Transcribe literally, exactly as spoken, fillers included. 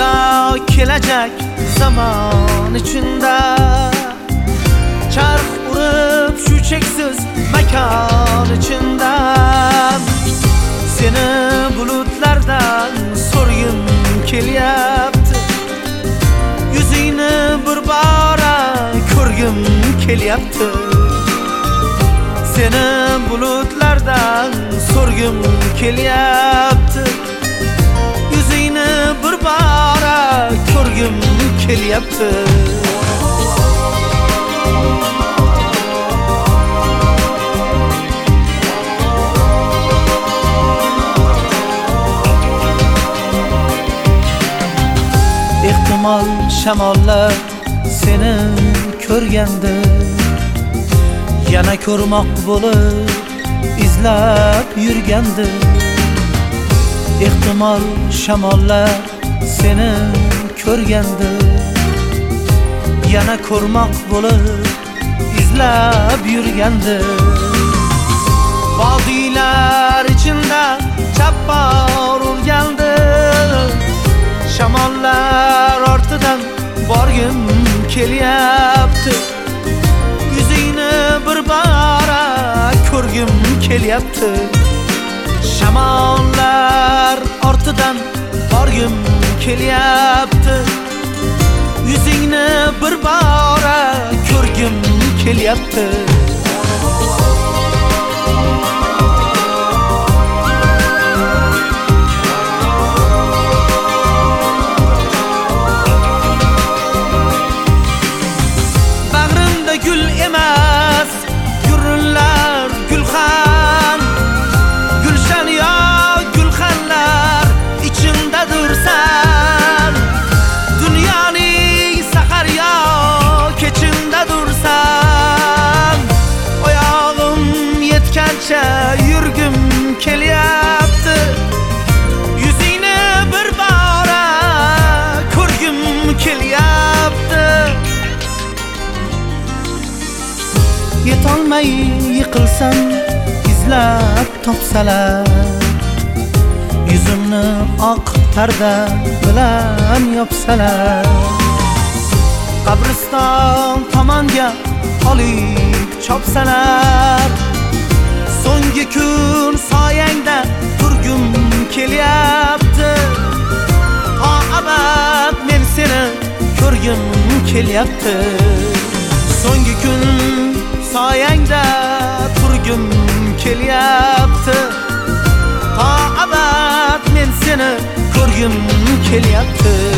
yo kelajak zaman ichida charx urib shu cheksiz makon ichida seni bulutlardan so'rgim kelyapti, yuzingni bir bora ko'rgim kelyapti. Seni bulutlardan so'rgim kelyapti, yuzingni bir bora ko'rgim kelyapti. Ehtimol shamollar seni ko'rganda yana ko'rmoq bo'lib izlab yurgandi. Ehtimol shamollar seni ko'rganda yana ko'rmoq bo'lib izlab yurgandi. Vodiylar ichida chappor urgandi, shamollar ortidan borgim kelyapti, yuzingni bir bora ko'rgim kelyapti. Shamollar ortidan borgim kelyapti, yuzingni bir bora ko'rgim kelyapti. Gül emas, gurunlar gulxan, gulshan yo gulxanlar ichindadursan. Dunyoning sahar yo kechindadursan. Oyog'im yetgancha yurgim kelyapti, yuzingni bir bora ko'rgim kelyapti. Yetolmay yiqilsam izlab topsalar, yuzimni oq parda bilan yopsalar, qabriston tomonga olib chopsalar, so'nggi kun soyangda turgim kelyapti. To abad men seni ko'rgim kelyapti. So'nggi kun soyangda turgim kelyapti, to abad men seni ko'rgim kelyapti.